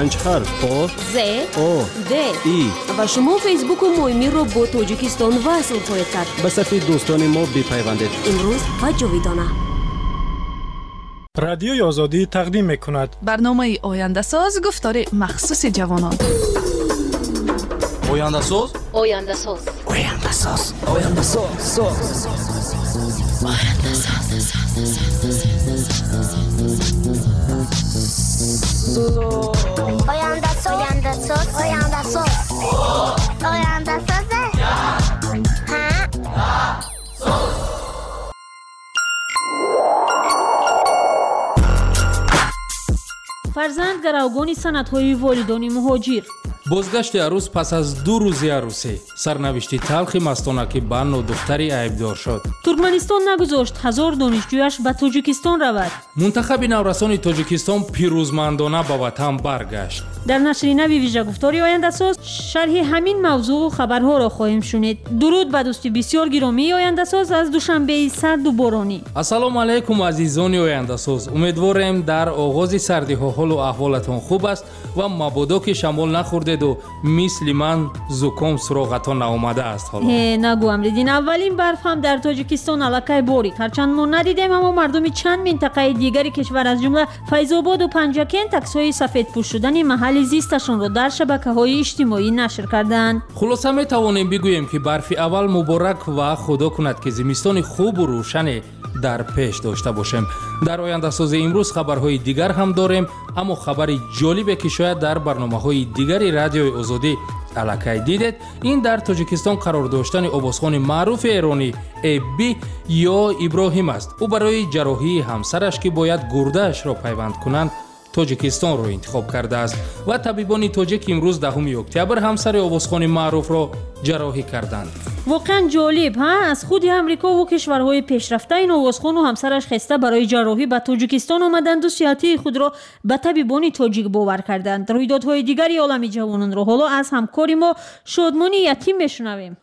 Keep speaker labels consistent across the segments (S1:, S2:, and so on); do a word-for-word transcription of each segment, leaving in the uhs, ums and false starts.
S1: پنج حرف او
S2: ز
S1: او
S2: د
S1: ای
S2: و شما فیسبوک و مهمی رو با تاجیکستان وصل خواهید کرد.
S1: به صفحه دوستان ما بپیوندید.
S2: امروز و جاویدانه.
S3: رادیوی آزادی تقدیم میکند
S4: برنامه آینده ساز گفتار مخصوص جوانان.
S5: آینده ساز
S2: آینده ساز
S5: آینده ساز آینده ساز
S2: آینده ساز
S6: آینده ساز آینده ساز آینده ساز آینده ساز
S7: فرزند گروگانی سندهای والدان مهاجر.
S8: بازگشت عروس پس از دو روزی عروسی. سرنوشتی تلخی مستانکی بن و دختری عیبدار شد.
S7: ترکمنستان نگذاشت هزار دانشجویش به تاجیکستان رود.
S8: منتخب نورسان تاجیکستان پیروزمندانه به وطن برگشت.
S7: در نشر نوی ویژه گفتاری آینده ساز شرح همین موضوع خبرها را خواهیم شنید. درود به دوستی بسیار گرامی آینده ساز از دوشنبه سرد و بارانی.
S8: السلام علیکم عزیزان آینده ساز. امیدوارم در آغاز سردی ها حال و احوالتان خوب است و مبادا که شمال نخوردید و مثل من زکام سراغتان نآمده است. حالا
S7: نگو امریدین اولین برف هم در تاجیکستان الکی بارید. هرچند ما ندیدیم اما مردم چند منطقه دیگری کشور از جمله فیض‌آباد و پنجکن عکس‌های سفیدپوش شدن محل زیستشون را در شبکه‌های اجتماعی نشر کردند.
S8: خلاصه می توانیم بگوییم که برف اول مبارک و خدا کند که زمستان خوب و روشن در پیش داشته باشیم. در آینده ساز امروز خبرهای دیگر هم داریم، اما خبر جالبی که شاید در برنامه‌های دیگری رادیوی آزادی الکی دیدید، این در تاجیکستان قرار داشتن آوازخوان معروف ایرانی ابی یا ابراهیم است. او برای جراحی همسرش که باید گرده‌اش را پیوند کنند تاجیکستان را انتخاب کرده است و طبیبان تاجیک امروز دهم اکتبر همسر آوازخوان معروف را جراحی کردند.
S7: واقعا جالب ها، از خود امریکا و کشورهای پیشرفته این آوازخوان و همسرش خسته برای جراحی به تاجیکستان آمدند و صحتی خود را به طبیبان تاجیک باور کردند. رویدادهای دیگری عالم جوانان را حالا از همکاری ما شادمانی یتیم میشنویم.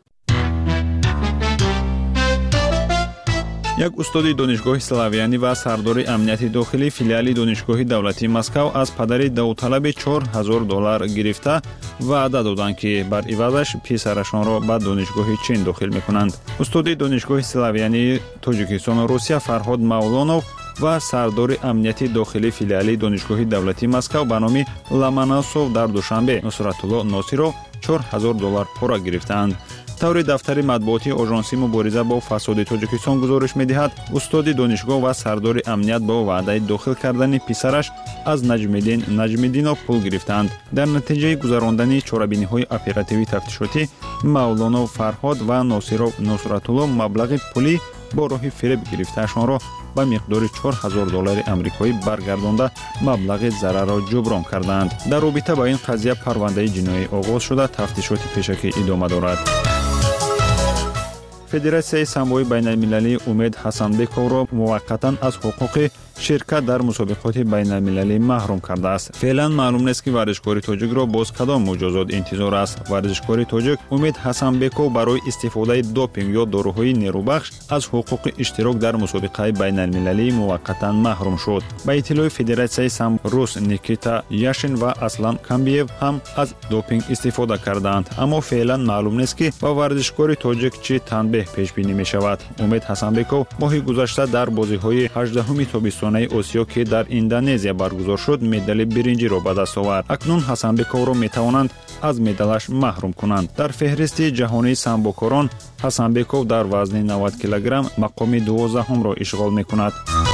S9: як устоди донишгоҳи Славяни ва сардори амнияти дохилӣ филиали донишгоҳи давлатии Москав аз падари давталаби чор ҳазор доллар гирифта ваъда доданд ки бар ивазаш писарашонро ба донишгоҳи чин дохил мекунанд. устоди донишгоҳи Славянии Тоҷикистону Русия Фарҳод Мавлонов ва сардори амнияти дохилии филиали донишгоҳи давлатии Москав ба номи Ламанасов дар душанбе Нусратулло Носиров чор ҳазор доллар пора гирифтаанд. таври дафтари матбуоти оҷонсии мубориза бо фасоди Тоҷикистон гузориш медиҳад, устоди донишгоҳ ва сардори амният бо ваъдаи дохил кардани писараш аз Наҷмиддин Наҷмиддинов пул гирифтанд. дар натиҷаи гузарондани чорабиниҳои оперативии тафтишотӣ Мавлонов Фарҳод ва Носиров Нусратулло маблағи пулӣ бо роҳи фиреб гирифтаашонро ба миқдори чор ҳазор доллари амрикоӣ баргардонда маблағи зарарро ҷуброн карданд. дар робита ба ин қазия парвандаи ҷиноӣ оғоз шуда тафтишоти пешакӣ идома дорад. федератсияи самбои байналмилалии Умед Ҳасанбековро муваққатан аз ҳуқуқи ширкат дар мусобиқоти байналмилалӣ маҳрум кардааст. феълан маълум нест ки варзишкори тоҷикро боз кадом муҷозот интизор аст. варзишкори тоҷик Умед Ҳасанбеков барои истифодаи допинг ё доруҳои нерӯбахш аз ҳуқуқи иштирок дар мусобиқаи байналмилалӣ муваққатан маҳрум шуд. ба иттилои федератсияи самбо рус Никита Яшин ва Аслан Камбиев ҳам аз допинг истифода кардаанд, аммо феълан маълум нест ки ба варзишкори тоҷик чӣ танбеҳ пешбинӣ мешавад. Умед Ҳасанбеков моҳи гузашта дар бозиҳои ҳаждаҳуми тобистон осиё ки дар Индонезия баргузор шуд медали биринҷиро ба даст овард. акнун Ҳасанбековро метавонанд аз медалаш маҳрум кунанд. дар феҳристи ҷаҳонии самбокорон Ҳасанбеков дар вазни навад килограмм мақоми дувоздаҳумро ишғол мекунад.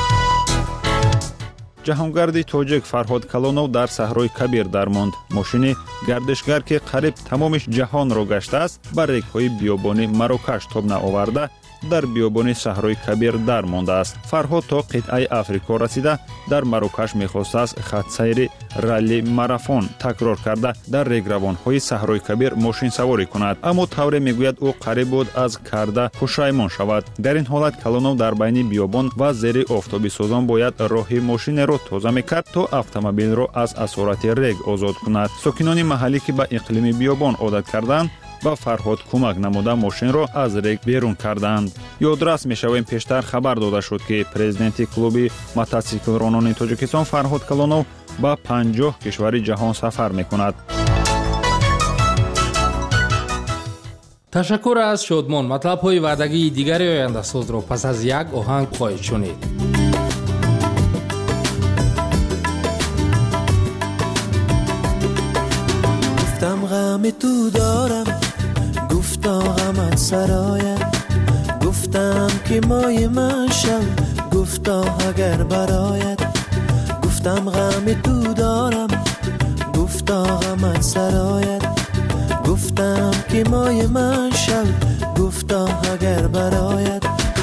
S9: ҷаҳонгарди тоҷик Фарҳод Калонов дар саҳрои Кабир дармонд. мошини гардишгар ки қариб тамоми ҷаҳонро гаштааст, ба регҳои биёбони Марокаш тоб наоварда дар биёбони саҳрои Кабир дар мондааст. Фарҳод то қитъаи Африко расида дар Марокаш мехостааст хатсайри ралли марафон такрор карда дар регравонҳои саҳрои Кабир мошинсаворӣ кунад, аммо тавре мегӯяд ӯ қариб буд аз карда пушаймон шавад. дар ин ҳолат Калонов дар байни биёбон ва зери офтобисозон бояд роҳи мошинеро тоза мекард то автомобилро аз асорати рег озод кунад. сокинони маҳаллӣ ки ба иқлими биёбон одат карданд ба Фарҳод кӯмак намуда мошинро аз рег берун карданд. ёдрас мешавем, пештар хабар дода шуд ки президенти клуби мотосиклронони Тоҷикистон Фарҳод Калонов ба панҷоҳ кишвари ҷаҳон сафар мекунад.
S8: ташаккур аз Шодмон. матлабҳои ваъдагии дигари ояндасозро пас аз як оҳанг хоҳед шунид.
S10: گفتم غم تو دارم، گفتا غمت سرایت، گفتم که مای من شو، گفتا اگر برایت، گفتم غم تو دارم، گفتا غمت سرایت، گفتم که مای من شو، گفتا اگر برایت.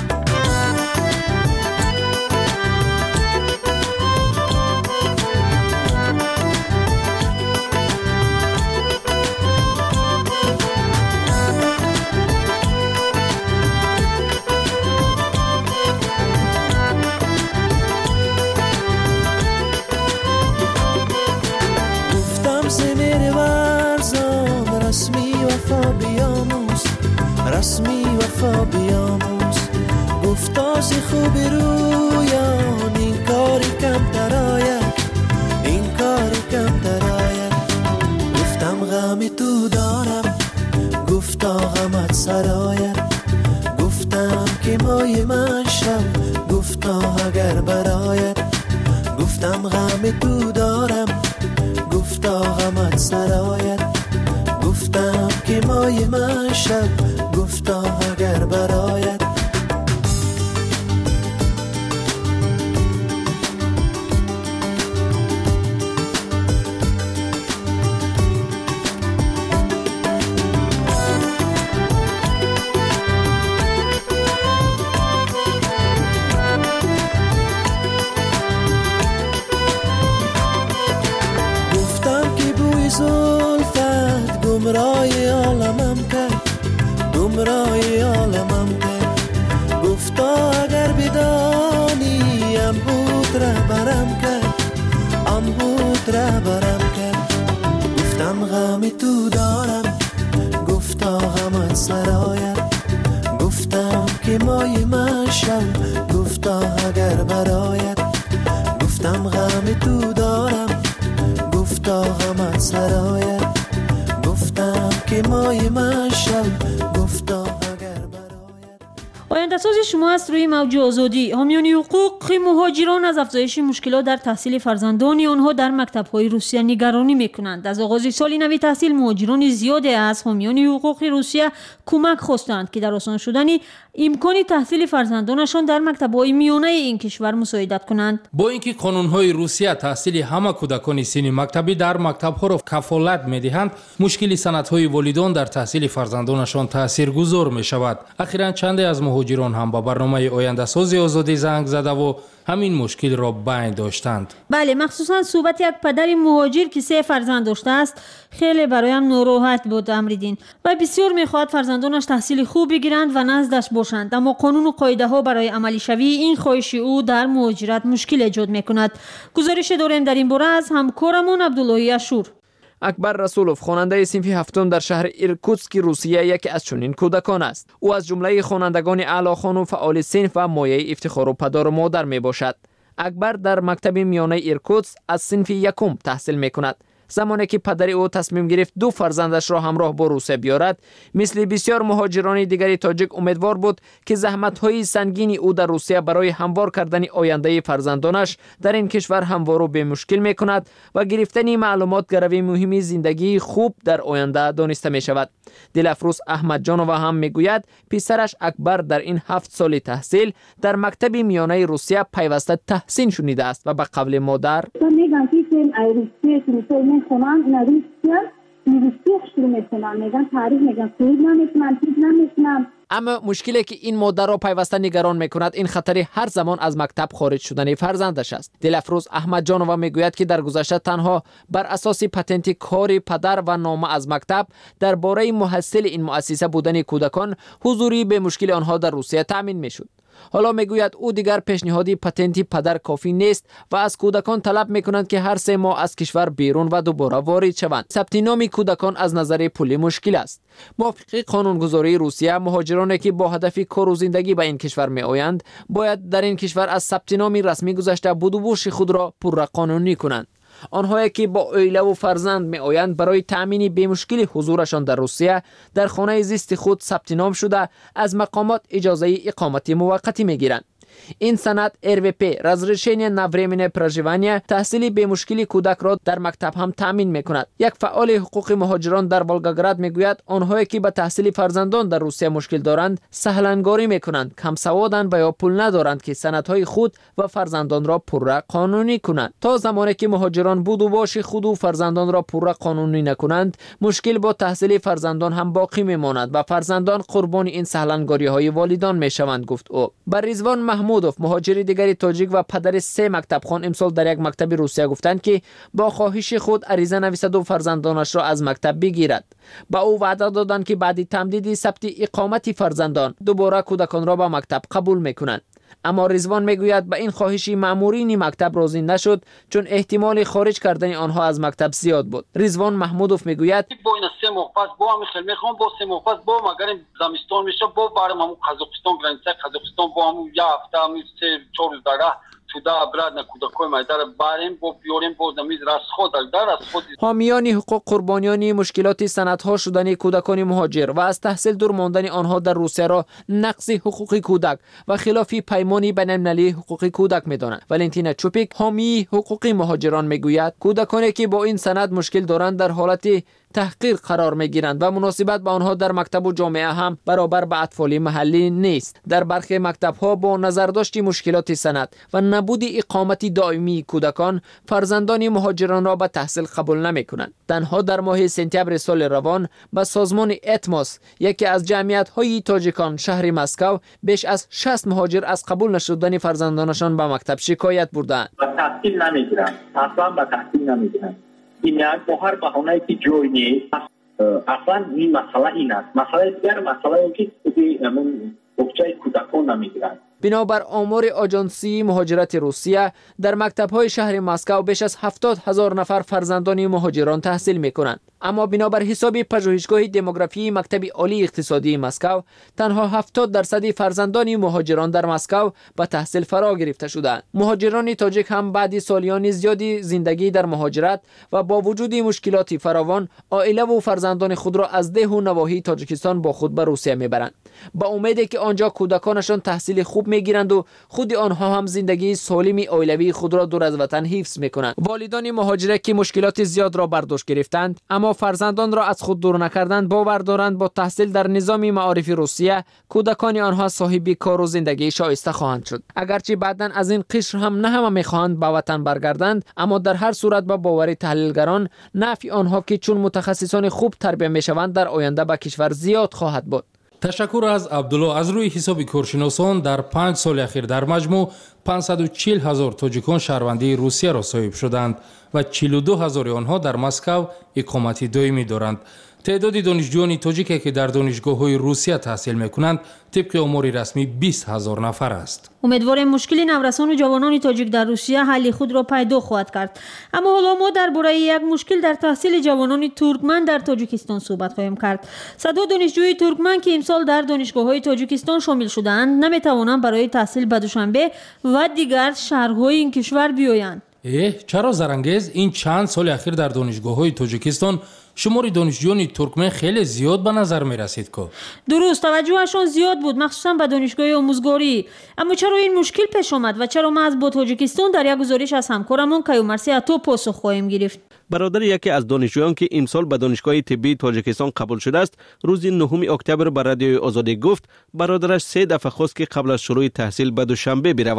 S10: رسمی وفا بیاموز، گفتاز خوب رویان، این کاری کم تراید، این کاری کم تراید. گفتم غم تو دارم، گفتا غمت سرایت، گفتم که مای من شو، گفتا اگر برایت، گفتم غم تو دارم، گفتا غمت سرایت، گفتم که مای من شو، گفتا اگر برایت. گفتم که بوی زلفت گمراه عالمم کرد، گمراهی عالمم کرد، گفتا اگر بدانی امهود را برم کرد، امهود را برم کرد. گفتم غم تو دارم، گفتا غمت سرایت، گفتم که مای من شو، گفتا اگر برایت، گفتم غم تو دارم، گفتا غمت سرایت، گفتم که مای من شو، گفتا اگر برایت.
S7: آینده‌ساز شما است روی موج آزادی. حامیان حقوق مهاجران از افزایش مشکلات در تحصیل فرزندان آنها در مکتب‌های روسیه نگرانی می‌کنند. از آغاز سال نوی تحصیل مهاجران زیادی از حامیان حقوق روسیه کمک خواستند که در آسان شدن امکان تحصیل فرزندانشان در مکتب‌های میانه این کشور مساعدت کنند.
S8: با اینکه قانون‌های روسیه تحصیل همه کودکان سن مکتبی در مکتب‌ها را کفالت می‌دهند، مشکل سندهای والدان در تحصیل فرزندانشان تاثیرگذار می‌شود. اخیراً چندی از مهاجران هم با برنامه آینده‌ساز آزادی زنگ زده و همین مشکل را بیان داشتند.
S7: بله، مخصوصاً صحبت یک پدر مهاجر که سه فرزند داشته است خیلی برایم ناراحت بود امریدین و بسیار می‌خواهد فرزندانش تحصیل خوب بگیرند و نزدش باشند، اما قانون و قاعده ها برای عملی شوی این خواهش او در مهاجرت مشکل ایجاد می‌کند. گزارش داریم در این باره از همکارمون عبداللهی اشور.
S11: اکبر رسولوف خواننده صنف هفتم در شهر ایرکوتسک روسیه یکی از چنین کودکان است. او از جمله خوانندگان اعلاخوان و فعال صنف و مایه افتخار و پدر و مادر می باشد. اکبر در مکتب میانه ایرکوتسک از صنف یکم تحصیل می کند. زمانی که پدر او تصمیم گرفت دو فرزندش را همراه با روسیه بیارد، مثل بسیار مهاجران دیگری تاجیک امیدوار بود که زحمت‌های سنگین او در روسیه برای هموار کردن آینده فرزندانش در این کشور هموار و به مشکل می‌کند و گرفتن معلومات گروی مهمی زندگی خوب در آینده دانسته می‌شود. دلفروز احمد جانووا هم میگوید پسرش اکبر در این هفت سال تحصیل در مکتب میانه روسیه پیوسته تحسین شنیده است و به قول مادر
S12: میخونم اینا روسیه روسیه شروع میکنم میگن تاریخ میگن سوید نمیتونم چیز نمیتونم.
S11: اما مشکلی که این مادر را پیوسته نگران میکند این خطر هر زمان از مکتب خارج شدن فرزندش است. دلفروز احمد جانووا میگوید که در گذشته تنها بر اساس پتنت کار پدر و نامه از مکتب درباره محصل این مؤسسه بودن کودکان حضوری به مشکل آنها در روسیه تامین میشد. حالا میگوید او دیگر پیشنهادی پتنتی پدر کافی نیست و از کودکان طلب میکنند که هر سه ماه از کشور بیرون و دوباره وارد شوند. ثبت نام کودکان از نظر پولی مشکل است. موافق قانونگذاری روسیه، مهاجرانی که با هدف کار و زندگی به این کشور می آیند باید در این کشور از ثبت نام رسمی گذشته بود و بوش خود را پورا قانونی کنند. آنهایی که با عائله و فرزند می آیند برای تامین به مشکل حضورشان در روسیه در خانه زیست خود ثبت نام شده از مقامات اجازه اقامت موقتی می گیرند. این سند ار وی پی разрешение на временное проживание تحصیل به مشکل کودک را در مکتب هم تامین میکند. یک فعال حقوق مهاجران در ولگاگراد میگوید آنهایی که به تحصیل فرزندان در روسیه مشکل دارند سهلانگاری میکنند، کم سوادند و یا پول ندارند که سندهای خود و فرزندان را پورا قانونی کنند. تا زمانی که مهاجران بود و باش خود و فرزندان را پورا قانونی نکنند مشکل با تحصیل فرزندان هم باقی میماند و فرزندان قربانی این سهلانگاری های والدان میشوند، گفت او. بر رضوان محمودوف مهاجر دیگری تاجیک و پدر سه مکتب خوان امسال در یک مکتب روسیه گفتند که با خواهش خود عریضه نویسد و فرزندانش را از مکتب بگیرد. با او وعده دادند که بعد تمدید ثبت اقامت فرزندان دوباره کودکان را به مکتب قبول میکنند. اما رضوان میگوید به این خواهش مامورین مکتب راضی نشد چون احتمال خارج کردن آنها از مکتب زیاد بود. رضوان محمودوف میگوید
S13: با این سه ماه پس با هم خیلی میخوام با سه ماه پس با مگر زمستان میشه با برام همون قزاقستان گرانسه قزاقستان با همون یا هفته همون سه چهار روز دیگه تودا براد نکودکای مایدار باریم با بیاریم با نمیز راست خود در از خود.
S11: حامیان حقوق قربانیان مشکلات سندها شدن کودکان مهاجر و از تحصیل دور ماندن آنها در روسیه را نقض حقوق کودک و خلاف پیمانی بین‌المللی حقوق کودک می‌دانند. والنتینا چوپیک حامی حقوق مهاجران میگوید کودکانی که با این سند مشکل دارند در حالت تحقیر قرار میگیرند و مناسبت با آنها در مکتب و جامعه هم برابر با اطفال محلی نیست. در برخی مکتب ها با نظرداشت مشکلات سند و نبود اقامت دائمی کودکان فرزندان مهاجران را به تحصیل قبول نمی کنند. تنها در ماه سپتامبر سال روان به سازمان اتماس یکی از جمعیت های تاجیکان شهر مسکو بیش از شصت مهاجر از قبول نشدن فرزندانشان به مکتب شکایت بردند.
S14: به تحصیل نمیگیرند، اصلا به تحصیل نمیگیرند. این یک با هر بهانه‌ای که جوی نیست. اصلا این مسئله این است. مسئله دیگر مسئله این که همون بچه کودکان نمیگیرند.
S11: بنابر آمار آژانسی مهاجرت روسیه در مکتب‌های شهر مسکو بیش از هفتاد هزار نفر فرزندان مهاجران تحصیل می‌کنند. اما بنابر حساب پژوهشگاه دموگرافی مکتب عالی اقتصادی مسکو تنها هفتاد درصد فرزندان مهاجران در مسکو به تحصیل فرا گرفته شدند. مهاجران تاجیک هم بعد سالیان زیادی زندگی در مهاجرت و با وجود مشکلات فراوان عائله و فرزندان خود را از ده و نواحی تاجیکستان با خود به روسیه میبرند با امیدی که آنجا کودکانشان تحصیل خوب میگیرند و خود آنها هم زندگی سالم عائلوی خود را دور از وطن حفظ میکنند. والدان مهاجره که مشکلات زیاد را برداشت گرفتند اما فرزندان را از خود دور نکردند باور دارند با تحصیل در نظام معارف روسیه کودکان آنها صاحب کار و زندگی شایسته خواهند شد. اگرچه بعداً از این قشر هم نه همه میخواهند به وطن برگردند اما در هر صورت با باور تحلیلگران نفع آنها که چون متخصصان خوب تربیت میشوند در آینده به کشور زیاد خواهد بود.
S8: تشکر از عبدالله. از روی حساب کارشناسان در پنج سال اخیر در مجموع پانصد و چهل هزار تاجیکان شهروندی روسیه را صاحب شدند و چهل و دو هزار آنها در مسکو اقامت دائمی دارند. تعداد دانشجویان تاجیکی که در دانشگاه‌های روسیه تحصیل می‌کنند طبق آمار رسمی بیست هزار نفر است.
S7: امیدواریم مشکل نورسان و جوانان تاجیک در روسیه حل خود را پیدا خواهد کرد. اما حالا ما درباره یک مشکل در تحصیل جوانان ترکمن در تاجیکستان صحبت خواهیم کرد. صدها دانشجوی ترکمن که امسال در دانشگاه‌های تاجیکستان شامل شده‌اند نمی‌توانند برای تحصیل به دوشنبه و دیگر شهرهای این کشور بیایند.
S8: اه چرا زرانگیز این چند سال اخیر در دانشگاه‌های تاجیکستان شمار دانشجویان ترکمن خیلی زیاد به نظر می رسید که
S7: درست توجهشان زیاد بود مخصوصا به دانشگاه آموزگاری. اما چرا این مشکل پیش آمد و چرا ما از با تاجیکستان در یک گزارش از همکارمون کیومرثی عطا پاسخ خواهیم گرفت.
S1: برادر یکی از دانشجویان که امسال به دانشگاه طبی تاجیکستان قبول شده است روز نهم اکتبر به رادیوی آزادی گفت برادرش سه دفعه خواست که قبل از شروع تحصیل به دوشنبه برود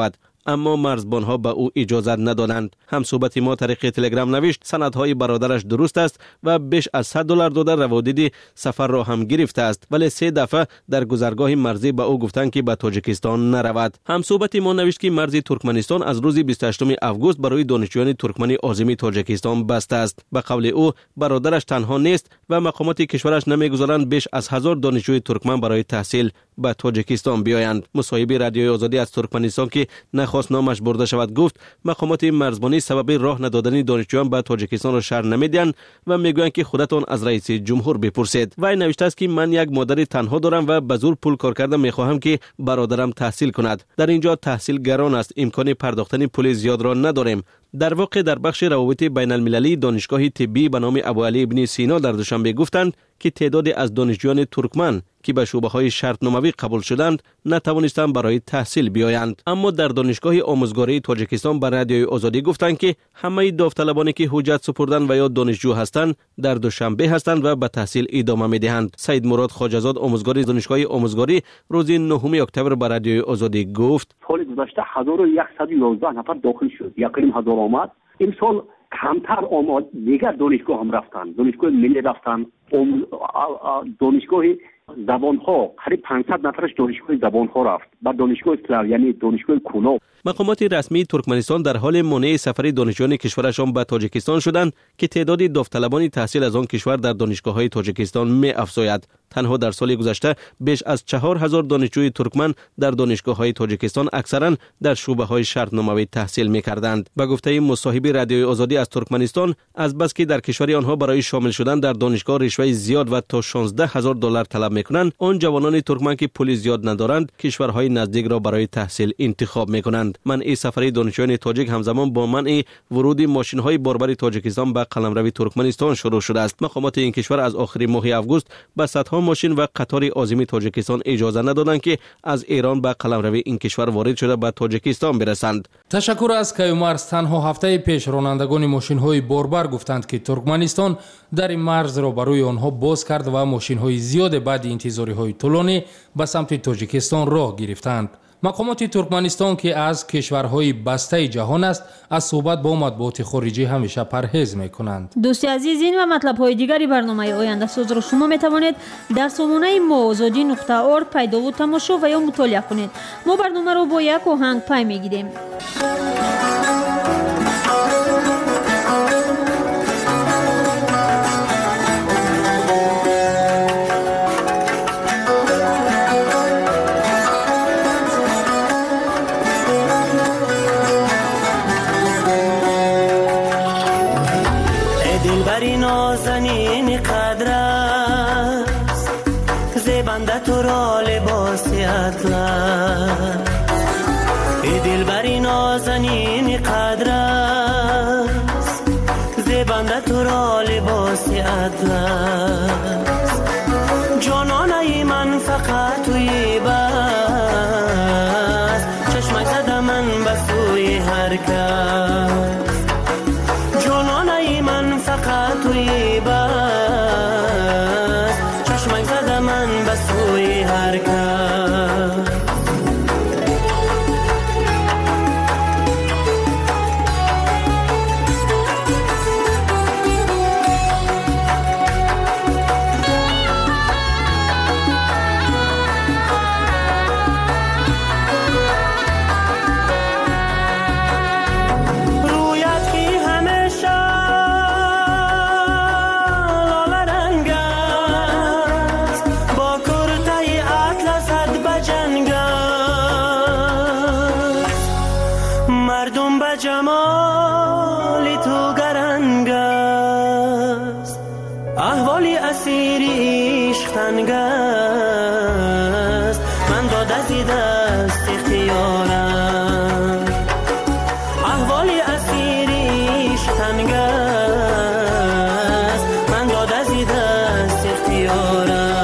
S1: اما مرزبانها به او اجازه ندادند. همصحبت ما طریق تلگرام نوشت سندهای برادرش درست است و بیش از صد دلار داده روادید سفر را هم گرفته است، ولی سه دفعه در گذرگاه مرزی به او گفتند که به تاجیکستان نرود. همصحبت ما نوشت که مرز ترکمنستان از روز بیست و هشتم آگوست برای دانشجویان ترکمن عازم تاجیکستان بسته است. به قول او برادرش تنها نیست و مقامات کشورش نمیگذارند بیش از هزار دانشجوی ترکمن برای تحصیل به تاجیکستان بیایند. مصاحب رادیوی آزادی از ترکمنستان که نخواست نامش برده شود گفت مقامات مرزبانی سبب راه ندادن دانشجویان به تاجیکستان را شرح نمیدهند و میگویند که خودتان از رئیس جمهور بپرسید. وی نوشته است که من یک مادر تنها دارم و به زور پول کار کرده میخواهم که برادرم تحصیل کند. در اینجا تحصیل گران است، امکان پرداختن پول زیاد را نداریم. در واقع در بخش روابط بین المللی دانشگاه طبی به نام ابوعلی ابن سینا در دوشنبه گفتند که تعدادی از دانشجویان ترکمن که به شعبه‌های شرطنامه‌ای قبول شدند نتوانستند برای تحصیل بیایند. اما در دانشگاه آموزگاری تاجیکستان به رادیوی آزادی گفتند که همه داوطلبانی که حجت سپردند و یا دانشجو هستند در دوشنبه هستند و به تحصیل ادامه می‌دهند. سید مراد خواجه‌زاد آموزگار دانشگاه آموزگاری روز نهم اکتبر به رادیوی آزادی گفت
S15: سال گذشته هزار و صد و یازده نفر داخل شد، یقین هزار آمد. امسال کمتر آمد، دیگر دانشگاه هم رفتن، دانشگاه ملی رفتن، دانشگاه زبان ها قریب پانصد نفرش دانشگاه زبان ها رفت، بعد دانشگاه اسلامی یعنی دانشگاه کونو.
S1: مقامات رسمی ترکمنستان در حال مانع سفر دانشجویان کشورشان به تاجیکستان شدند که تعداد داوطلبان تحصیل از آن کشور در دانشگاه‌های تاجیکستان می افزاید. تنها در سال گذشته بیش از چهار هزار دانشجوی ترکمن در دانشگاه‌های تاجیکستان اکثرا در شعبه‌های شرطنامه‌ای تحصیل می‌کردند. به گفته مصاحب رادیوی آزادی از ترکمنستان، از بس که در کشور آنها برای شامل شدن در دانشگاه رشوه زیاد و تا شانزده هزار دلار طلب می‌کنند، آن جوانان ترکمن که پول زیاد ندارند کشورهای نزدیک را برای تحصیل انتخاب می‌کنند. منع سفر دانشجویان تاجیک همزمان با منع ورود ماشین‌های باربر تاجیکستان به قلمرو ترکمنستان شروع شده است. مقامات این کشور از آخر ماه آگوست به صدها ماشین و قطار عازم تاجیکستان اجازه ندادند که از ایران به قلمرو این کشور وارد شده به تاجیکستان برسند.
S8: تشکر از کیومرز. تنها هفته پیش رانندگان ماشین‌های باربر گفتند که ترکمنستان در این مرز را برای آنها باز کرد و ماشین‌های زیاد بعد انتظاری‌های طولانی به سمت تاجیکستان راه گرفتند. مقامات ترکمنستان که از کشورهای بسته جهان است از صحبت با مطبوعات خارجی همیشه پرهیز میکنند.
S7: دوستی عزیز، این و مطلب های دیگری برنامه آینده ساز را شما میتوانید در سامانه ما آزادی نقطه ارگ پیدا و تماشا و یا مطالعه کنید. ما برنامه را با یک آهنگ پای میگیریم.
S10: نازنین قدر است زیبنده تو را لباس اطلس، ای دلبری نازنین قدر است زیبنده تو را لباس اطلس، جانانه من فقط توی بس، چشمک زده من به سوی هر کس، جانانه من فقط توی بس، چشمک زده من به سوی هر کس. جمال تو گرنگ است، احوالی اسیری عشق تنگ است، من داده زی دست اختیارم، احوالی اسیری عشق تنگ است، من داده زی دست اختیارم.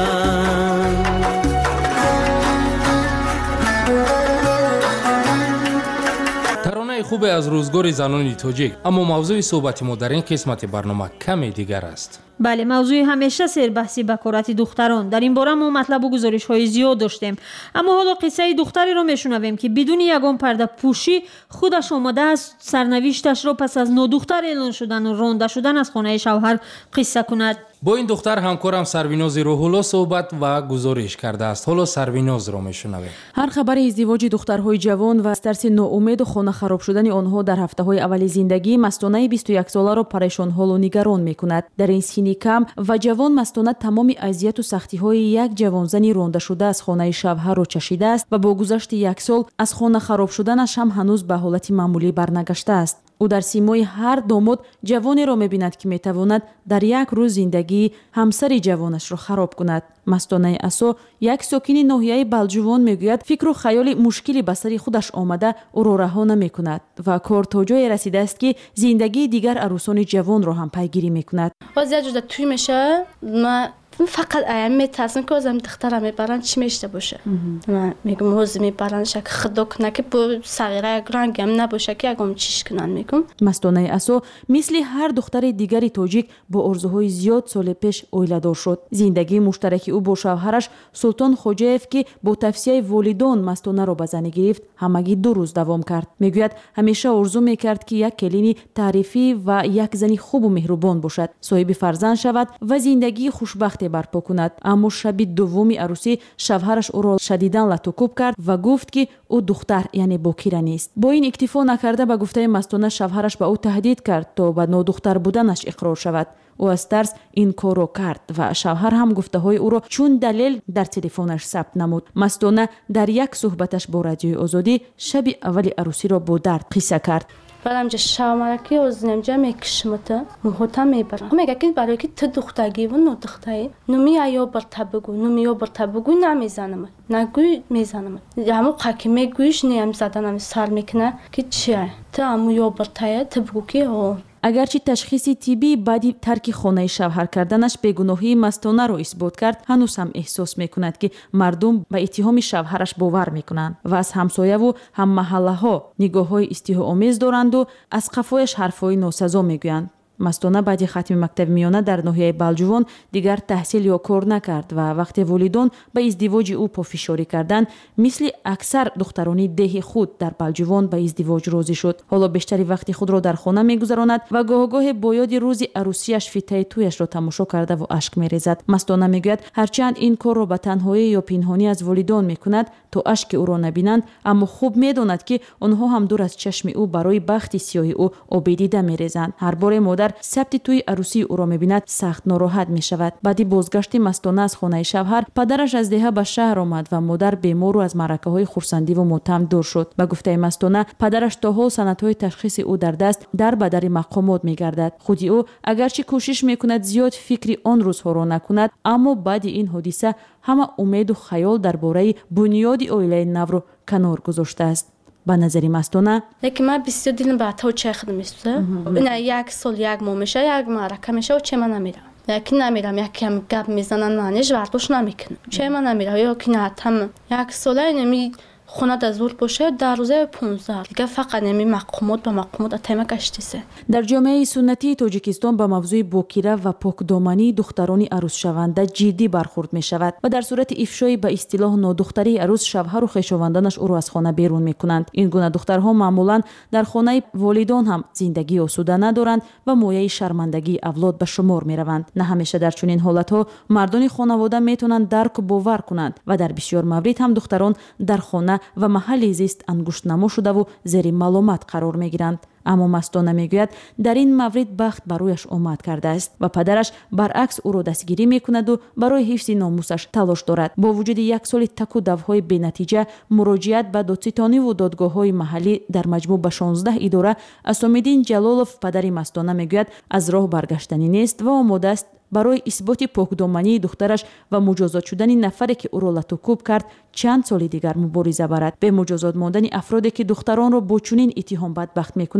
S8: خوبی از روزگار زنان تاجیک، اما موضوع صحبت ما در این قسمت برنامه کمی دیگر است.
S7: بله، موضوع همیشه سربحثی بکارت دختران. در این باره ما مطلب و گزارش های زیاد داشتیم، اما حالا قصه دختری رو میشنویم که بدون یگان پرده پوشی خودش آماده است سرنوشتش رو پس از نو دختر اعلان شدن و رانده شدن از خانه شوهر قصه کند.
S8: با این دختر همکارم سرویناز روح‌الله صحبت و گزارش کرده است. حالا سرویناز را میشنویم.
S16: هر خبر ازدواج دخترهای جوان و از ترس ناامید و خانه خراب شدن آنها در هفته‌های اولی زندگی مستانه بیست و یک ساله را پریشان حال و نگران میکند. در این سن کم و جوان مستانه تمام اذیت و سختی‌های یک جوانزنی رانده شده از خانه شوهر را چشیده است و با گذشت یک سال از خانه خراب شدنش هم هنوز به حالت معمولی برنگشته است. او در سیمای هر داماد جوانی را می‌بیند که می‌تواند در یک روز زندگی همسر جوانش را خراب کند. مستانه اسو یک ساکن ناحیه بلجوان میگوید فکر و خیال مشکلی به سر خودش آمده او را رها نمی‌کند و کار تا جایی رسیده است که زندگی دیگر عروسان جوان را هم پیگیری می‌کند.
S17: باز یه جور توی میشه ما فقط ایم میترسم که ازم دخترم میبرن چی میشته باشه. من میگم روز میبرن شک خدا کنه که با صغیره رنگم نباشه که اگم چیش کنن. میگم
S16: مستانه اسو مثل هر دختر دیگری تاجیک با آرزوهای زیاد سال پیش اویله‌دار شد. زندگی مشترکی او با شوهرش سلطان خوجایف که با توصیه والدان مستانه را به زن گرفت همگی دو روز دوام کرد. میگوید همیشه آرزو میکرد که یک کلینی تعریفی و یک زنی خوب و مهربان باشد، صاحب فرزند شود و زندگی خوشبختی برپا کند. اما شب دومی عروسی شوهرش او را شدیداً لطوکوب کرد و گفت که او دختر یعنی باکیره نیست. با این اکتفا نکرده به گفته مستانه شوهرش به او تهدید کرد تا به نادختر بودنش اقرار شود. او از ترس این کار را کرد و شوهر هم گفته های او را چون دلیل در تلفنش ثبت نمود. مستانه در یک صحبتش با رادیوی آزادی شب اول عروسی را با درد قصه کرد.
S17: بعدم جا شامرکی از نمیجا میکشمته موهاتا میبرم میگه که برای که تو دخترگی و نو دختری نمی یا بر تبگو نمی یا بر تبگو نمیزنم نگوی میزنم همو قاکی میگویش نیم زدنم سر میکنه که چیه تو همو یا بر تایه تبگو که او
S16: اگرچه تشخیص طبی بعدی ترک خانه شوهر کردنش بیگناهی مستانه را اثبات کرد، هنوز هم احساس میکند که مردم به اتهام شوهرش باور میکنند و از همسایه و هم محله ها نگاه های استیحاآمیز دارند و از قفایش حرفهای ناسزا میگویند. مستانه بعد ختم مکتب میانه در ناحیه بلجوان دیگر تحصیل یا کار نکرد و وقتی والدان به ازدواج او پافشاری کردند مثل اکثر دختران ده خود در بلجوان به ازدواج راضی شد. حالا بیشتری وقتی خود را در خانه میگذراند و گاه گاه با یاد روز عروسیش فیته تویش را تماشا کرده و اشک میریزد. مستانه میگوید هرچند این کار را به تنهایی یا پنهانی از والدان میکند تا اشک او را نبینند، اما خوب میداند که آنها هم دور از چشم او برای بخت سیاه او آبیدیده میریزند. هر بار مادر ثبت توی عروسی او را می‌بیند سخت ناراحت می‌شود. بعد بازگشت مستانه از خانه شوهر پدرش از دهه به شهر آمد و مادر بیمار و از معرکه‌های خرسندی و ماتم دور شد. به گفته مستانه پدرش تا حال سندهای تشخیص او در دست در بدر مقامات می‌گردد. خودی او اگرچه کوشش می‌کند زیاد فکری آن روزها را نکند، اما بعد این حادثه همه امید و خیال درباره بنیاد عائله نو را کنار گذاشته است. با نظری مستانه
S17: یکی من بسیار دیلم به تو چه خدمت میسته نه یک سال یک ماه میشه یک معرکه میشه و چه من نمیرم یکی نمیرم یکی هم گپ میزنن منش ورزش نمیکنم چه من نمیرم یا کی نه تم یک ساله نمی خونه در زور باشه در روزه پانزده دیگه فقط نمی مقامات به مقامات اتمه گشتیسه.
S16: در جامعه سنتی تاجیکستان با موضوع باکیره و پاکدامنی دختران عروس شونده جدی برخورد می شود و در صورت افشای به اصطلاح نادختری عروس شوهر و خویشاوندانش او را از خانه بیرون می کنند. این گونه دخترها معمولا در خانه والدان هم زندگی آسوده ندارند و مایه شرمندگی اولاد به شمار می روند. نه همیشه در چنین حالتها مردان خانواده می توانند درک و باور کنند و در بسیار موارد هم دختران در خانه و محل زیست انگشت نما شده و زیر ملامت قرار می گیرند. اما مستانه میگوید در این مورد بخت برایش آمد کرده است و پدرش برعکس او را دستگیری میکند و برای حفظ ناموسش تلاش دارد. با وجود یک سال تک و دوهای بی نتیجه مراجعت به دادستانی و دادگاه های محلی در مجموع به شانزده اداره، اسامالدین جلالوف پدر مستانه میگوید از راه برگشتنی نیست و آماده است برای اثبات پاکدامنی دخترش و مجازات شدن نفری که او را لطوکوب کرد چند سال دیگر مبارزه برد. به مجازات ماندن افرادی که دختران را با چنین اتهام بدبخت میکنند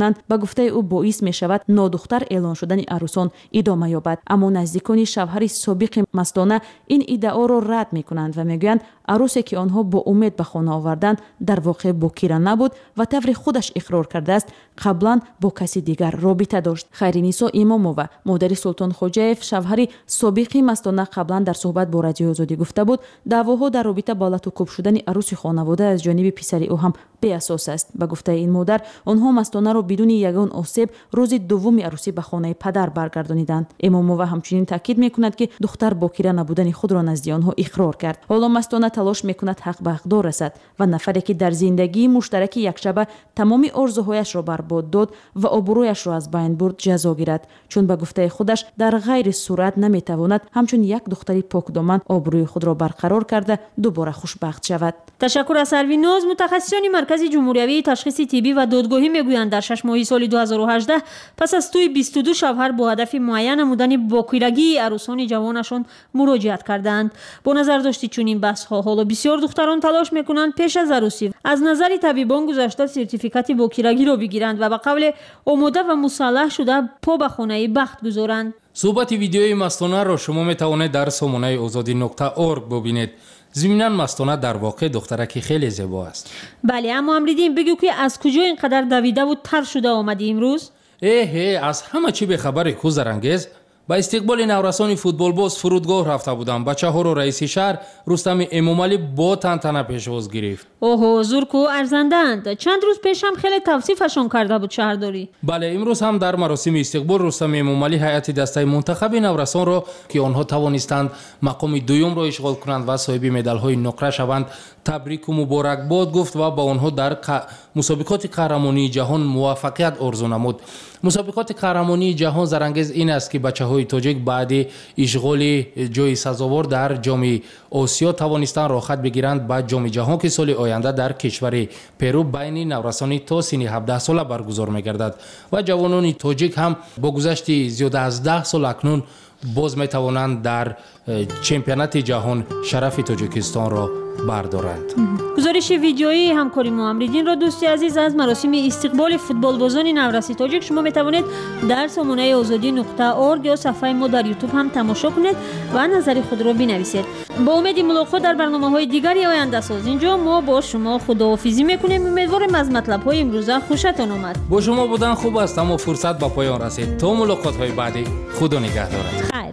S16: میگویند به گفته او باعث می شود نادختر اعلان شدن عروسان ادامه یابد. اما نزدیکان شوهر سابق مستانه این ادعا را رد می کنند و میگویند عروسی که آنها با امید به خانه آوردند در واقع باکیره نبود و طور خودش اقرار کرده است قبلا با کسی دیگر رابطه داشت. خیرنیسا امامова مادر سلطان خوجاєв شوهر سابق مستانه قبلا در صحبت با رادیو آزادی گفته بود دعواها در رابطه با لط و کوب شدن عروس خانواده از جانب پسر او هم بی اساس است. به گفته این مادر آنها مستانه را بدون یگان آسیب روز دوم عروسی به خانه پدر برگردانیدند. امامова همچنین تاکید میکند که دختر باکیره نبودن خود را نزد آنها اقرار کرد. حالا مستانه تلاش میکند حق به حقدار رسد و نفری که در زندگی مشترک یکشبه تمام آرزوهایش را برباد داد و آبرویش را از بین برد جزا گیرد، چون به گفته خودش در غیر صورت نمیتواند همچون یک دختری پاکدامن آبروی خود را برقرار کرده دوباره خوشبخت شود.
S7: تشکر از سروین ناز. متخصصان مرکز جمهوری تشخیص طبی و دادگاهی میگویند در شش ماه سال دو هزار و هجده پس از توی بیست و دو شوهر با هدف معین نمودن باکیرگی عروسان جوانشان مراجعت کردند. با نظر داشتی چون این بحث ها حالا بسیار دختران تلاش میکنند پیش از عروسی از نظر طبیبان گذشته سرتیفیکات باکیرگی را بگیرند و به قول آماده و مسلح شده پا به خانه بخت گذارند.
S8: صحبت ویدیوی مستانه را شما میتوانید در سامانه آزادی نقطه اورگ ببینید. ضمناً مستانه در واقع دخترکی خیلی زیبا است.
S7: بله، اما امریدین بگو که از کجا اینقدر دویده و تر شده آمدی امروز؟
S8: اه از همه چی به خبر کوزرانگیز با استقبال نورسان فوتبال باز فرودگاه رفته بودم. بچه ها رو رئیس شهر رستم امامعلی با تنتنه پیشواز گرفت.
S7: اوه زورکو ارزندند. چند روز پیش هم خیلی توصیفشون کرده بود شهرداری.
S8: بله، امروز هم در مراسم استقبال رستم امامعلی هیئت دسته منتخب نورسان را که آنها توانستند مقام دوم را اشغال کنند و صاحب مدال های نقره شوند تبریک و مبارکباد گفت و با آنها در ق... مسابقات قهرمانی جهان موفقیت آرزو نمود. مسابقات قهرمانی جهان زرانگیز این است که بچه‌های تاجیک بعد اشغال جای سزاوار در جام آسیا توانستند راحت بگیرند به جام جهان که سال آینده در کشور پرو بین نورسانی تا سن هفده ساله برگزار می‌گردد و جوانان تاجیک هم با گذشت زیاده از ده سال اکنون باز می‌توانند در چمپیونات جهان شرف تاجیکستان را بردارند.
S7: گزارش ویدیویی همکاری ما امریدین را دوستی عزیز از مراسم استقبال فوتبال بازان نورسی تاجیک شما میتوانید در سامانه آزادی نقطه اورگ یا صفحه ما در یوتیوب هم تماشا کنید و نظر خود را بنویسید. با امید ملاقات در برنامه‌های دیگری آینده ساز اینجا ما با شما خداحافظی میکنیم. امیدوارم از مطلب‌های امروزه خوشتان آمد.
S8: با شما بودن خوب است اما فرصت به پایان رسید. تا ملاقات‌های بعدی خدا نگهدارت.
S7: خیر.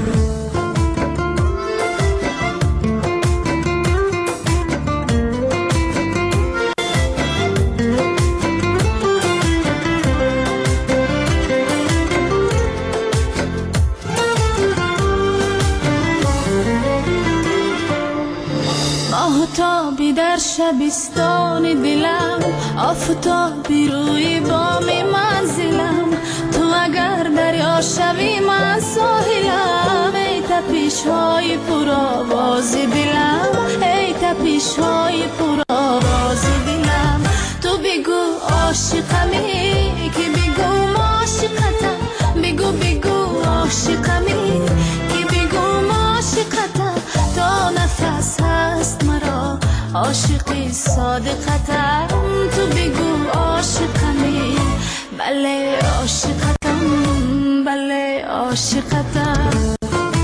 S18: آفتابی در شبستان دلم، آفتابی روی بام منزلم، تو اگر دریا شوی من ساحلم. ای تپش های پرآواز دلم، ای تپش های پرآواز دلم، تو بگو عاشقمی که بگو عاشقتم، بگو بگو عاشقمی که بگو عاشقتم، تا نفس هست مرا عاشقی صادقتم، تو بگو عاشقمی بله عاشقتم، بله عاشقتم.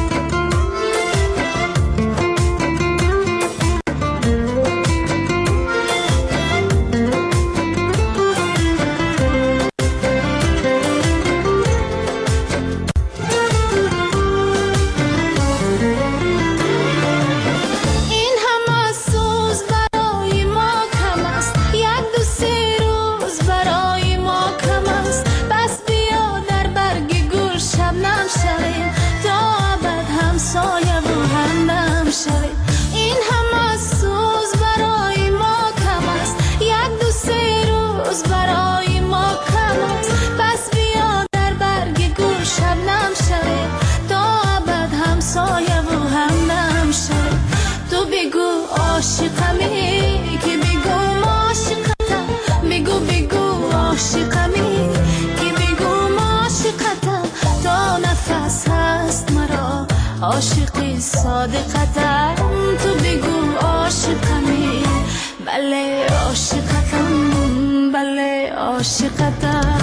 S18: عاشقمی که بگو عاشقتم، بگو بگو عاشقمی که بگو عاشقتم، تا نفس هست مرا عاشقی صادقتم، تو بگو عاشقمی بله عاشقتم، بله عاشقتم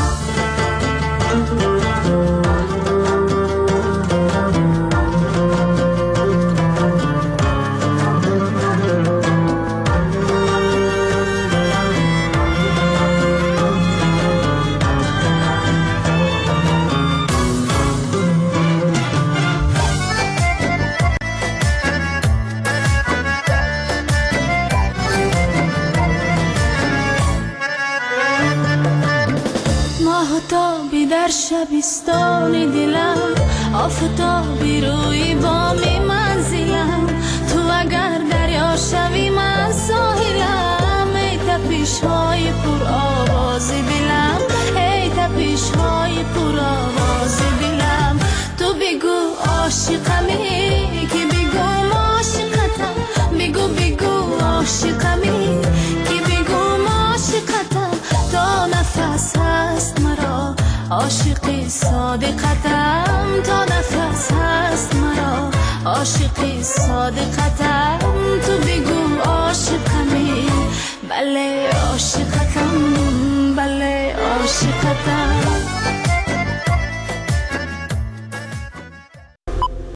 S18: آفتابی در شبستان دلم آفتابی روی بامی منزلم تو اگر دریا شوی من ساحلم ای تپش های پر آواز دلم ای تپش های پر آواز دلم تو بگو عاشقمی که بگو عاشقتم بگو بگو عاشقمی که بگو عاشقتم تا نفس هست مرا عاشقی صادقتم تا نفس هست مرا عاشقی صادقتم تو بگو عاشقمی بله عاشقتم بله عاشقتم